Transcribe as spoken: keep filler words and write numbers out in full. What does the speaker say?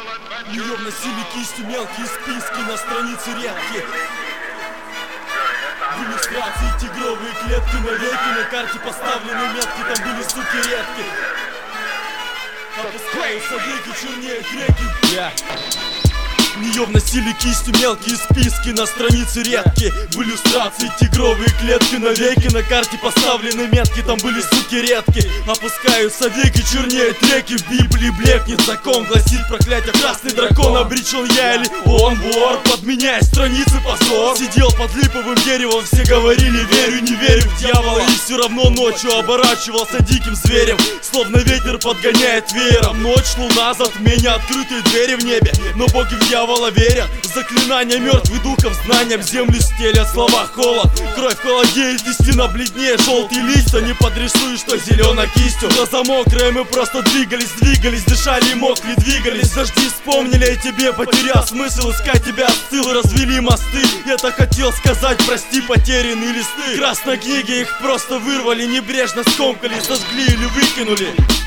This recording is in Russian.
Ее вносили кистью мелкие списки на странице редкие. В иллюстрации тигровые клетки навеки, на карте поставлены метки, там были суки редки. Опускаются веки, чернеют реки. Yeah. В нее вносили кистью мелкие списки на странице редки. В иллюстрации тигровые клетки навеки, на карте поставлены метки, там были суки редки. Опускаются веки, чернеют реки. В Библии блекнет закон, гласит проклятие: красный дракон. Обречен я или он вор, подменяя страницы позор. Сидел под липовым деревом, все говорили: верю, не верю в дьявола. И все равно ночью оборачивался диким зверем, словно ветер подгоняет веером. Ночь, луна, затмение, открытые двери в небе, но боги в дьявола верят. Заклинания мертвых духов знаниям землю стелят, слова холод. Кровь холодеет, истина бледнее. Желтые листья не подрисуешь, что зеленой кистью. Глаза мокрые, мы просто двигались, двигались, дышали и мокли, двигались. Дожди вспомнили о тебе, потерял смысл искать тебя, остыл, развели мосты. Я-то хотел сказать: прости, потерянные листы. Красной книги их просто вырвали, небрежно скомкали, сожгли или выкинули.